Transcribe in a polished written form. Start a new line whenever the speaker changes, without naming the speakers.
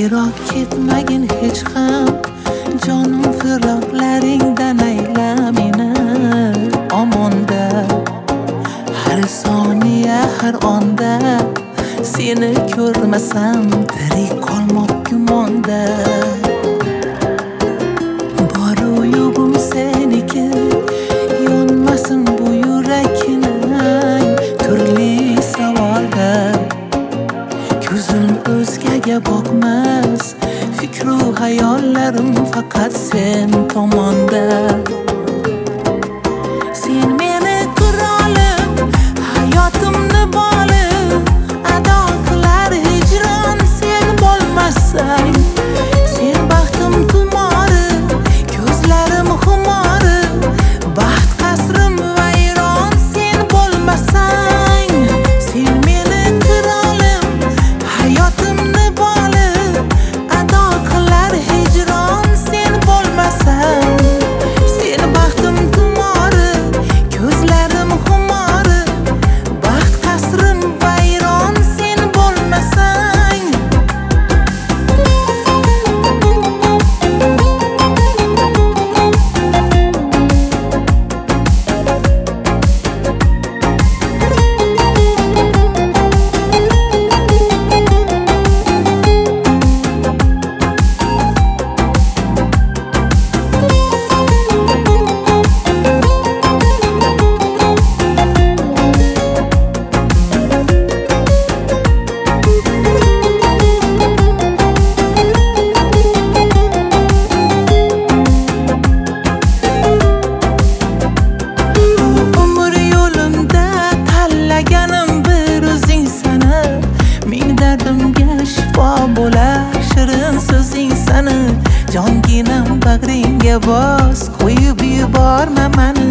Yiroq ketmagin hech ham, jonim firoqlaringdan ayla meni omonda. Har soniya har onda seni ko'rmasam tirik qolmoq gumonda. Boru yo'g'im seniki, yonmasin bu yurakning turli savolda. Ko'zim o'zgaga boqmas, fikru hayollarim faqat sen tomonda. Sen meni qirolim, hayotimni bolim, ado qilar hijron sen bo'lmasang. Sen baxtim tumori, ko'zlarim xumori, baxt qasrim vayron sen bo'lmasang. Sen meni qirolim, hayotimni bolim, ado qilar hijron sen bo'lmasang. Sen baxtim tumori, ko'zlarim xumori, baxt qasrim vayron sen bo'lmasang. Bo'lar shirin so'zing sani, jonginam bag'ringga bos, qo'yib yuborma mani.